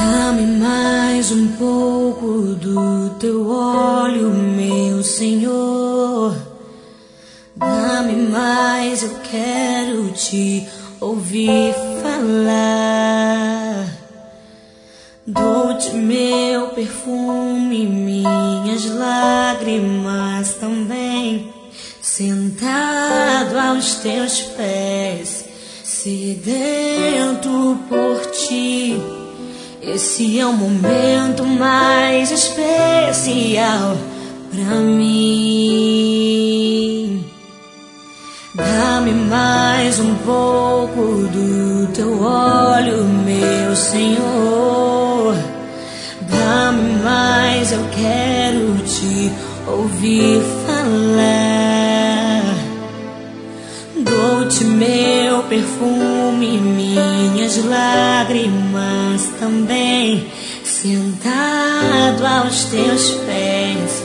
Dá-me mais um pouco do teu óleo, meu Senhor. Dá-me mais, eu quero te ouvir falar. Dou-te meu perfume, minhas lágrimas também, sentado aos teus pés, sedento por ti. Esse é o momento mais especial pra mim. Dá-me mais um pouco do teu óleo, meu Senhor. Dá-me mais, eu quero te ouvir falar. Dou-te meu perfume, minhas lágrimas também, sentado aos teus pés,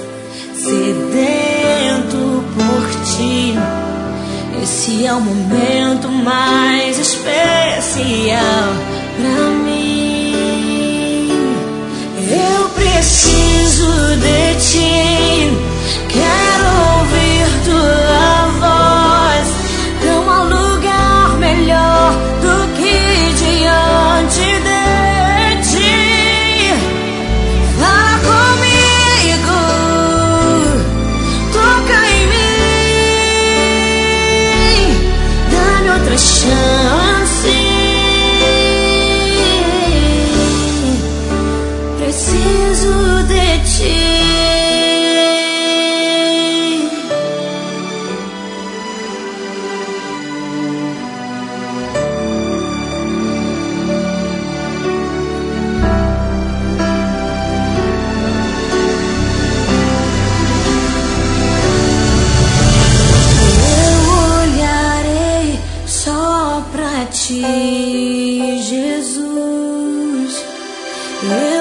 sedento por ti. Esse é o momento mais especial pra mim. Eu preciso de ti, quero ouvir tua voz. Não há lugar melhor do que diante de ti. Fala comigo, toca em mim, dá-me outra chance. Preciso de ti. Pra ti, Jesus.